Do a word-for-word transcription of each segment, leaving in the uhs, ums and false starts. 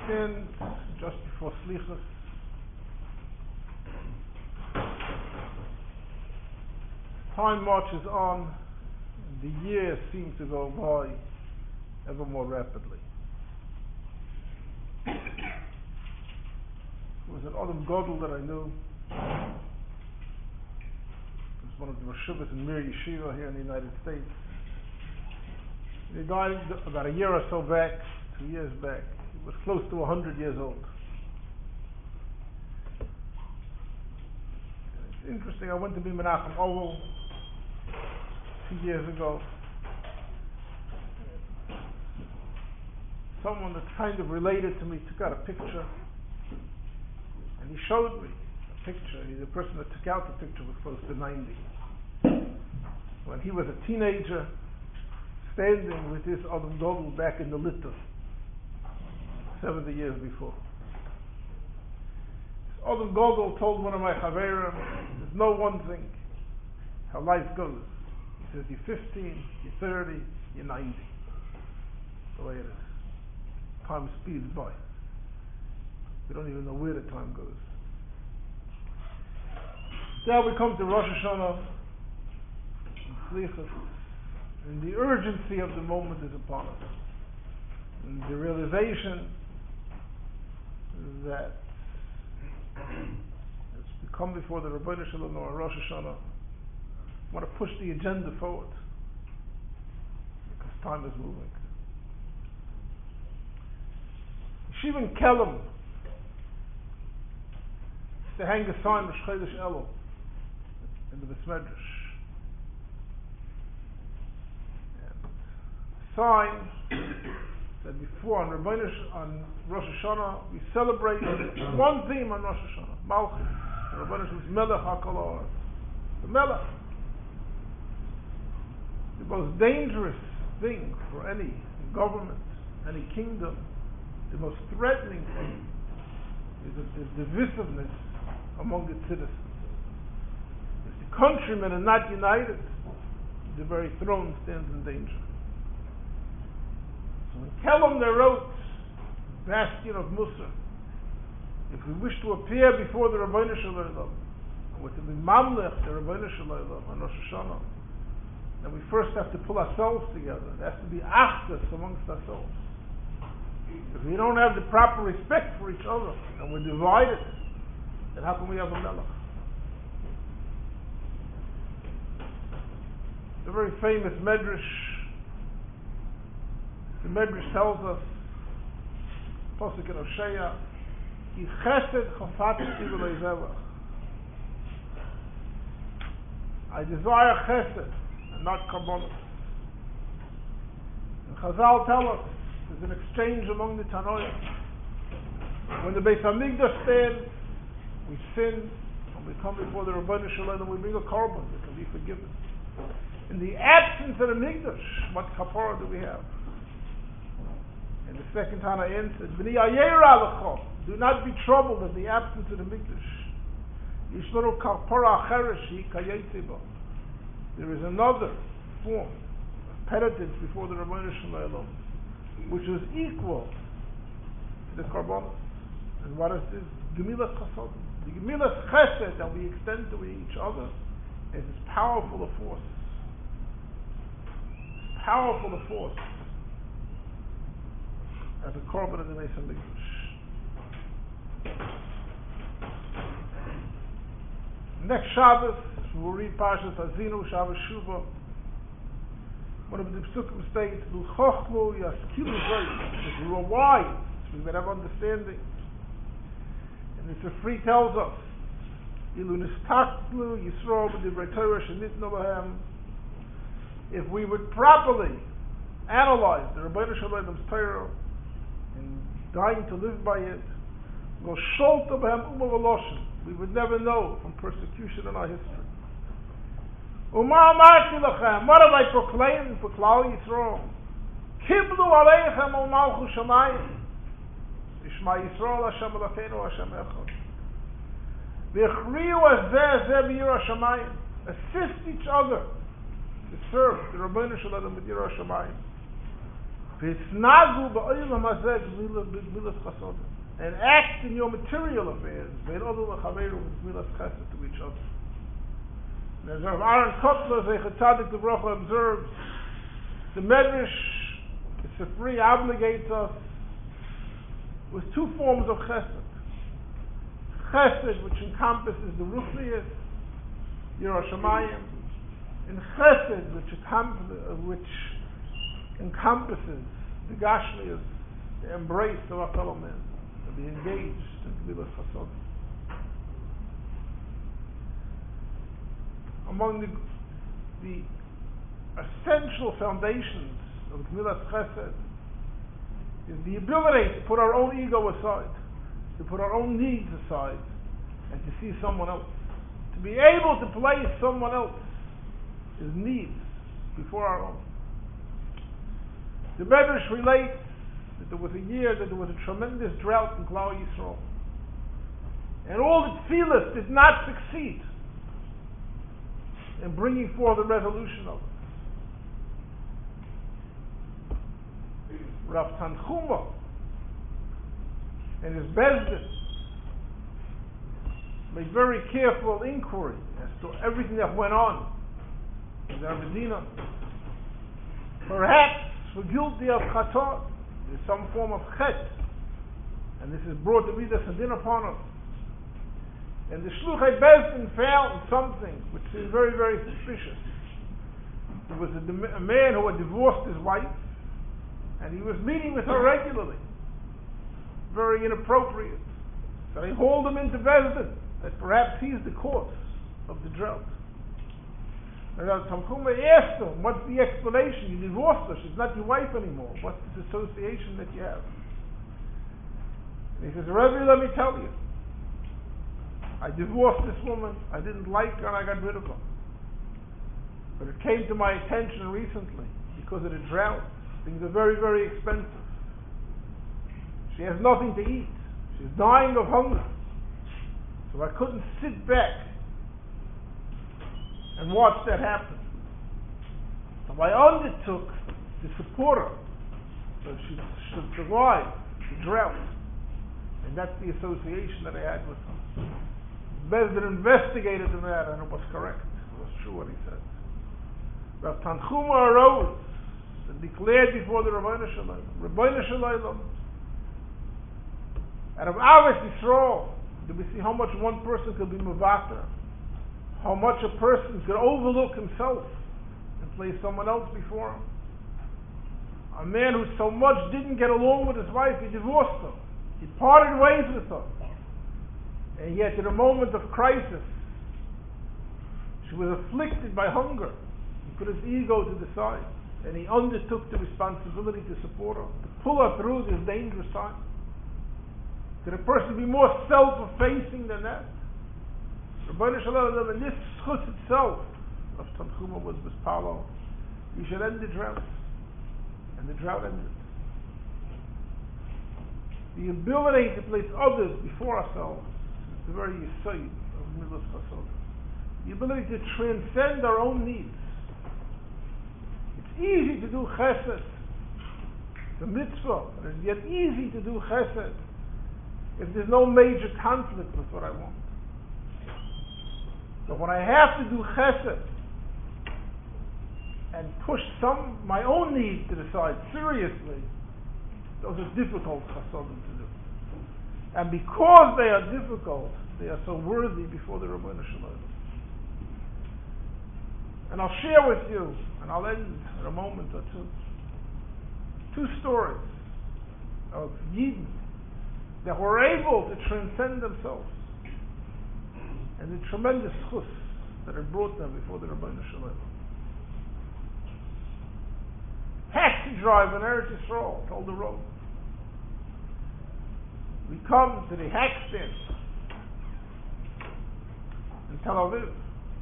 stand just before Slichus. Time marches on, and the years seem to go by ever more rapidly. There was an Adam Godel that I knew. He was one of the Meshuvas in Mir Yeshiva here in the United States. He died about a year or so back, two years back. He was close to a hundred years old. It's interesting, I went to be Menachem Oval two years ago. Someone that kind of related to me took out a picture, and he showed me a picture. The person that took out the picture was close to ninety. When he was a teenager, standing with his Adam Godel back in the Litta, seventy years before. Adam Godel told one of my Chaverim, there's no one thing, how life goes. He says, you're fifteen, you're thirty, you're ninety. That's the way it is. Time speeds by. We don't even know where the time goes. Now we come to Rosh Hashanah and Slichus, and the urgency of the moment is upon us. And the realization that as we come before the Rabbeinu Shalom or Rosh Hashanah, we want to push the agenda forward because time is moving. Yeshiva in Kelm to hang a sign Rosh Chodesh Elul in the Besmedrash. Sign that before on Rabbeinu on Rosh Hashanah we celebrate one theme on Rosh Hashanah, Malchus. The Rabbeinu was Melech HaKol Ha'aretz. The Melech. The most dangerous thing for any government, any kingdom, the most threatening thing is the divisiveness among its citizens. If the countrymen are not united, the very throne stands in danger. So in Kelm they wrote, bastion of Musar, if we wish to appear before the Rabbeinu Shalom, and we're to be Mamlech, the Rabbeinu Shalom, on Rosh Hashanah, then we first have to pull ourselves together. There has to be achdus amongst ourselves. If we don't have the proper respect for each other, and we're divided, then how can we have a Melech? The very famous Medrash, the Medrash tells us, Posuk in Hosea, Ki chesed chafatzti v'lo zevach. I desire chesed and not karbonos. And Chazal tell us there's an exchange among the Tanoim. When the Beis Hamikdash stands, we sin, and we come before the Rabbeinu Shalom, and we bring a korban that can be forgiven. In the absence of the Mikdash, what kapara do we have? And the second Tana answered, B'ni ayera lecho, do not be troubled in the absence of the Mikdash. Yishlanu kapara acheres hi kayetze bo. There is another form of penitence before the Rabbeinu Shalom, which is equal to the korbanos. And what is this? Gemilas chesed. The gemilas chesed that we extend to each other is as powerful a force. As powerful a force as a korban in the Beis Hamikdash. Next Shabbos, we'll read Parshas Hazinu, Shabbos Shuvah. One of the Pesukim states, "L'chochmu yaskilu zoyis." We were wise, we would have understanding. And the Sifri tells us, "Ilu nistaklu Yisrael b'divrei Torah shenitnu lahem." If we would properly analyze the Rabbeinu Shalom's Torah and dying to live by it, lo sholta b'hem uma v'loshen, we would never know from persecution in our history. Uma amarti lachem, what have I proclaimed for Klal Yisrael? Kiblu aleichem al malchus shamayim. Ishma Yisrael Hashem Elokeinu Hashem Echad. V'chriu azeh zeh b'yira shamayim. Assist each other to serve the Rabbeinu Shalom with Yira Shamayim. V'isnagu ba'olam hazeh gmilas chasodim. And act in your material affairs, ve'odu l'chaveru gmilas chesed to each other. And as Rav Aaron Kotler, Zeichet Tzadik Livrocha, observes, the Medrash, the Sifri, obligates us with two forms of chesed. Chesed, which encompasses the Ruchnius, Yirah Shamayim, and chesed, which, accom- which encompasses the Gashmius, the embrace of our fellow men, to be engaged in Gemilas Chasod. Among the, the essential foundations of Gemilas Chesed is the ability to put our own ego aside, to put our own needs aside, and to see someone else. To be able to place someone else's needs before our own. The Medrash relates that there was a year that there was a tremendous drought in Klal Yisrael, and all the tefillas did not succeed in bringing forth a resolution of it. Rav Tanchuma and his Bezdin made very careful inquiry as to everything that went on in their Medina. Perhaps we're guilty of chatat. There's some form of chet, and this is brought to be the Sadin upon us. And the Shluchei Bezdin found something which is very, very suspicious. There was a, a man who had divorced his wife, and he was meeting with her regularly. Very inappropriate. So he hauled him into Bezdin, that perhaps he's the cause of the drought. And Rav Tanchuma asked him, what's the explanation? You divorced her, she's not your wife anymore. What's this association that you have? And he says, Rebbe, let me tell you. I divorced this woman, I didn't like her, and I got rid of her. But it came to my attention recently, because of the drought, things are very, very expensive. She has nothing to eat. She's dying of hunger. So I couldn't sit back and watch that happen. So I undertook to support her so she should survive the drought. And that's the association that I had with her. Bezdin investigated the matter, and it was correct. It was true what he said. Rav Tanchuma arose and declared before the Rabbeinu Shalom, Rabbeinu Shalom, out of Ahavas Yisrael, do we see how much one person could be mevater, how much a person could overlook himself and place someone else before him. A man who so much didn't get along with his wife, he divorced her. He parted ways with her. And yet in a moment of crisis, she was afflicted by hunger. He put his ego to the side, and he undertook the responsibility to support her, to pull her through this dangerous time. Could a person be more self-effacing than that? Rabbeinu Shalom, in this schutz itself, of Tanchuma was Bispalo, we should end the drought. And the drought ended. The ability to place others before ourselves is the very yesod of Gemilas Chasod. The ability to transcend our own needs. It's easy to do chesed. It's a mitzvah, but it's yet easy to do chesed if there's no major conflict with what I want. So when I have to do chesed and push some my own needs to the side seriously, those are difficult chasodim to do. And because they are difficult, they are so worthy before the Rabbeinu Shalom. And I'll share with you, and I'll end in a moment or two, two stories of Yidden that were able to transcend themselves and the tremendous chus that had brought them before the Rabbeinu Shalom. Taxi driver in Eretz Yisrael told the road. We come to the hack stand in Tel Aviv,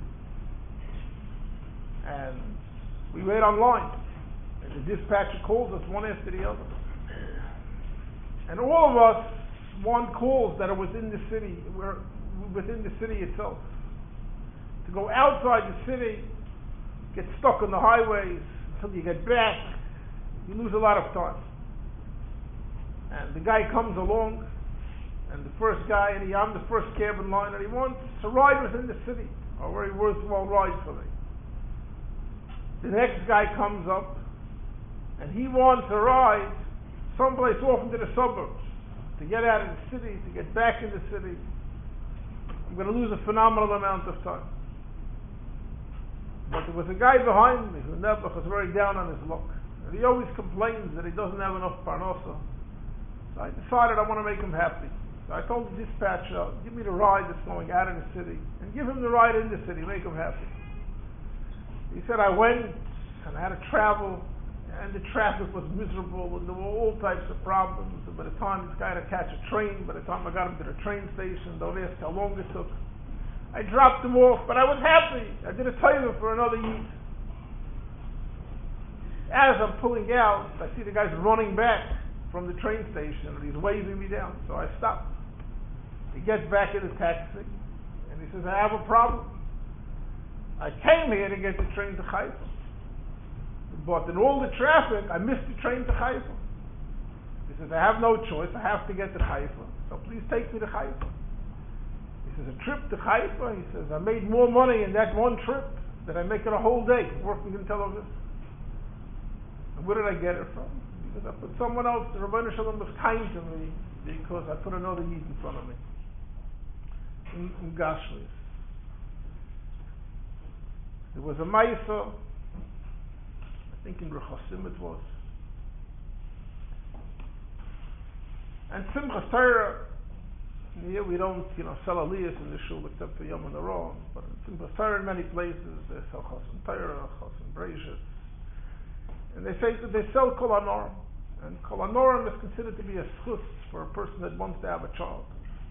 and we wait online, and the dispatcher calls us one after the other. And all of us want calls that are within the city, we're within the city itself. To go outside the city, get stuck on the highways until you get back, you lose a lot of time. And the guy comes along, and the first guy, and he, I'm the first cab in line, and he wants to ride within the city, a very worthwhile ride for me. The next guy comes up, and he wants to ride someplace off into the suburbs, to get out of the city, to get back in the city. I'm going to lose a phenomenal amount of time. But there was a guy behind me who never was very down on his luck. And he always complains that he doesn't have enough parnasa. So I decided I want to make him happy. So I told the dispatcher, give me the ride that's going out of the city, and give him the ride in the city, make him happy. He said, I went, and I had to travel, and the traffic was miserable, and there were all types of problems. And by the time this guy had to catch a train, by the time I got him to the train station, don't ask how long it took. I dropped him off, but I was happy. I did a taiva for another year. As I'm pulling out, I see the guy's running back from the train station, and he's waving me down. So I stop. He gets back in his taxi, and he says, I have a problem. I came here to get the train to Haifa. But in all the traffic, I missed the train to Haifa. He says, I have no choice. I have to get to Haifa. So please take me to Haifa. He says, a trip to Haifa? He says, I made more money in that one trip than I make in a whole day working in Tel Aviv. And where did I get it from? Because I put someone else, the Rabbeinu Shalom was kind to me because I put another Yid in front of me. In, in Gashlis. There was a Maisa, I think in Rechasim it was. And Simchas Torah, here we don't, you know, sell aliyahs in the shul except for Yom HaNorah, but in Simchas Torah in many places they sell Chosim Torah, Chosim Breishis, and they say that they sell Kol HaNoram, and Kol HaNoram is considered to be a schus for a person that wants to have a child.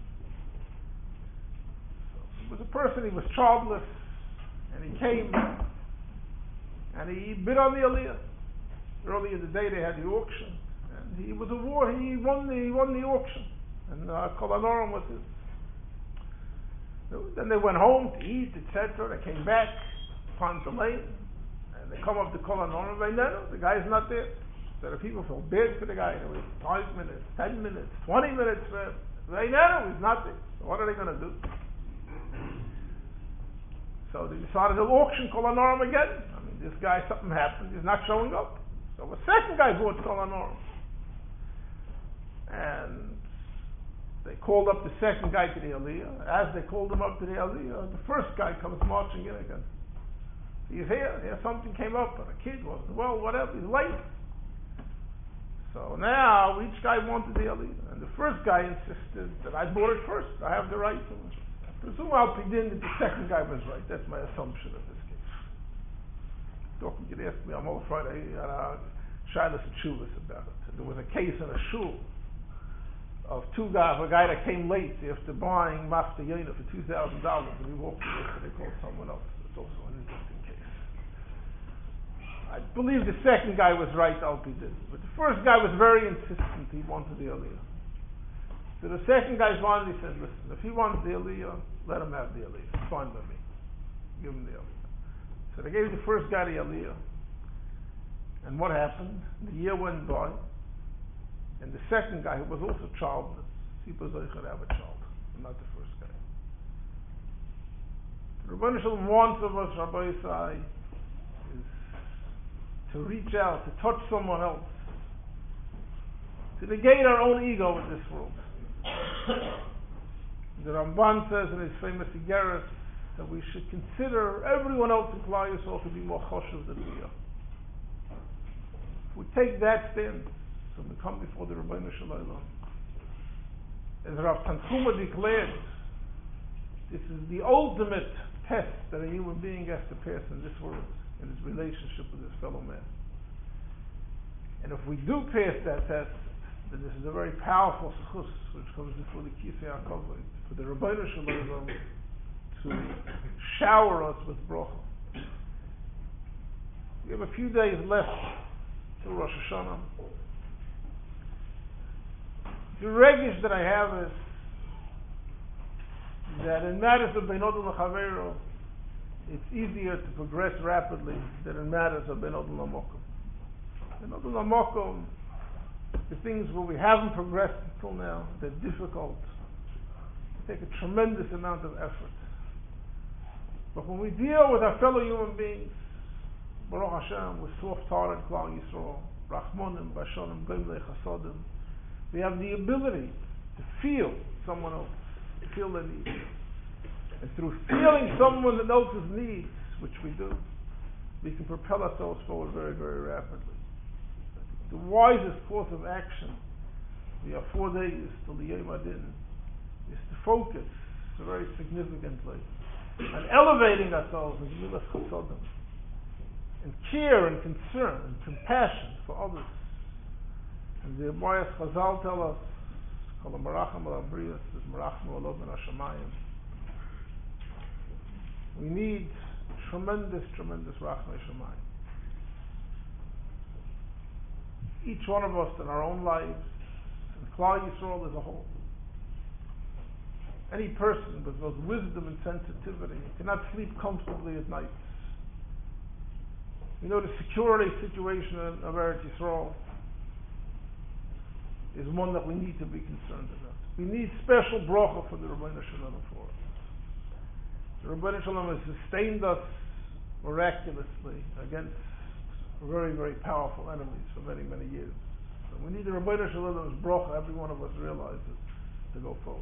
So it was a person, he was childless, and he came, and he bid on the aliyah. Earlier in the day they had the auction, and he was a war. He won the he won the auction, and uh, Kol HaNoram was his. Then they went home to eat, et cetera. They came back, found the lane, and they come up to Kol HaNoram. They know the guy's not there. So the people feel bad for the guy. They wait five minutes, ten minutes, twenty minutes for him. They know he's not there. So what are they going to do? So they decided to auction Kol HaNoram again. I mean, this guy, something happened, he's not showing up. So a second guy bought Kol HaNoram. And they called up the second guy to the aliyah. As they called him up to the aliyah, the first guy comes marching in again. He's here, here something came up, and a kid wasn't well, whatever, he's late. So now each guy wanted the aliyah. And the first guy insisted that I bought it first, I have the right to it. Presume Al Pidin that the second guy was right. That's my assumption of this case. Talking, you asked me, I'm all Friday, uh, Shilas and Shulas about it. There was a case in a shul of two guys, a guy that came late after buying Mafta Yena for two thousand dollars, and he walked away, so they called someone else. It's also an interesting case. I believe the second guy was right, Al Pidin, but the first guy was very insistent. He wanted the aliyah. So the second guy finally said, listen, if he wants the aliyah, let him have the aliyah. It's fine by me. Give him the aliyah. So they gave the first guy the aliyah. And what happened? The year went by, and the second guy, who was also childless, he was going to have a child, and not the first guy. The Rebbeinu Shalom wants of us, Rabbi Yisai, is to reach out, to touch someone else, to negate our own ego in this world. The Ramban says in his famous Igeres that we should consider everyone else in Klal Yisrael to be more choshev than we are. If we take that stand, so we come before the Rebbeinu Shalom, as Rav Tanchuma declared, this is the ultimate test that a human being has to pass in this world, in his relationship with his fellow man. And if we do pass that test, then this is a very powerful schus which comes before the Kisei HaKavod, for the Rebbeinu Shalom to shower us with bracha. We have a few days left till Rosh Hashanah. The regish that I have is that in matters of Bein Odom L'Chavero, it's easier to progress rapidly than in matters of Bein Odom L'Mokum. In other Namakom, the things where we haven't progressed until now, they're difficult. They take a tremendous amount of effort. But when we deal with our fellow human beings, Baruch Hashem, with soft-hearted Klal Yisrael, Rachmanim, Bashanim, Goimlei Chasadim, we have the ability to feel someone else, to feel their needs. And through feeling someone else's needs, which we do, we can propel ourselves forward very, very rapidly. The wisest course of action, we have four days till the Yom Adin, is to focus very significantly on elevating ourselves in Milas Chasadim, and care and concern and compassion for others. And the Abayas Chazal tell us, Kol HaMaracham Al HaBriyos is Marachim Al Oben HaShamayim. We need tremendous, tremendous Rachmei Shamayim. Each one of us in our own lives, and Klal Yisrael as a whole. Any person with both wisdom and sensitivity cannot sleep comfortably at night. You know, the security situation of Eretz Yisrael is one that we need to be concerned about. We need special bracha for the Ribbono Shel Olam for us. The Ribbono Shel Olam has sustained us miraculously against very, very powerful enemies for many, many years. So we need the Ribbono Shel Olam's bracha, every one of us realizes, to go forward.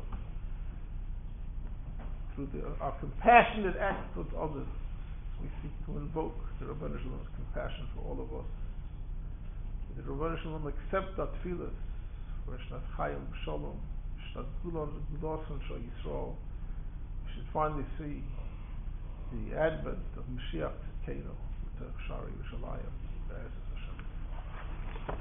Through the, our compassionate acts towards others, we seek to invoke the Ribbono Shel Olam's compassion for all of us. The Ribbono Shel Olam accept our tefillas for Shnat Chayim Shalom, Shnat Gulan Gudason Shal Yisrael. We should finally see the advent of Mashiach Tzidkenu, the Shari Yerushalayim, Be'ez Hashem.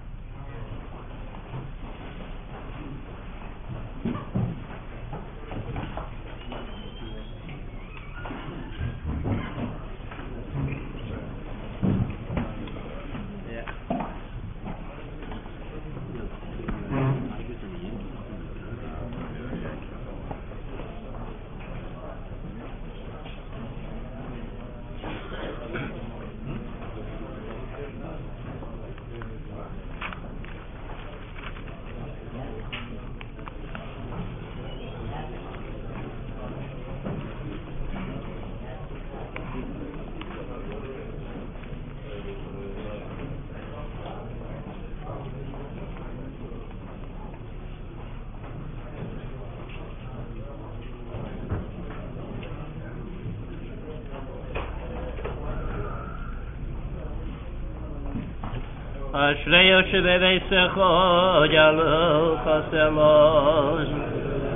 Ashrei Yoshevei Veisecho Yalu Chaselos.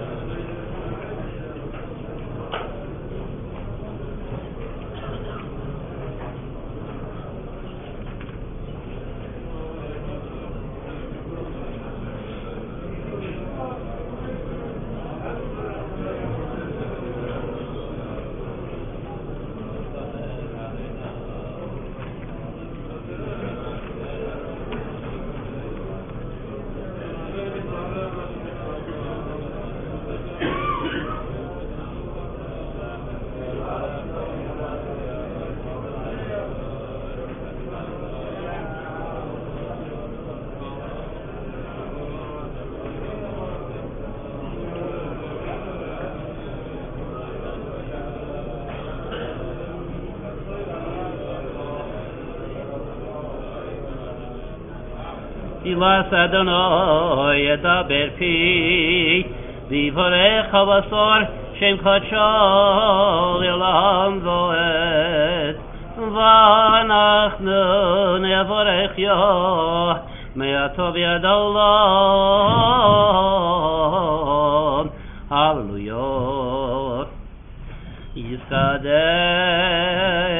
Ilas Adonai Yedaber Pi Divorech Havasor Shem Chachol Yolam Zoet Vanachnu Nevorech Yo Me'atov Yad Olam Hallelujah Yiskadeh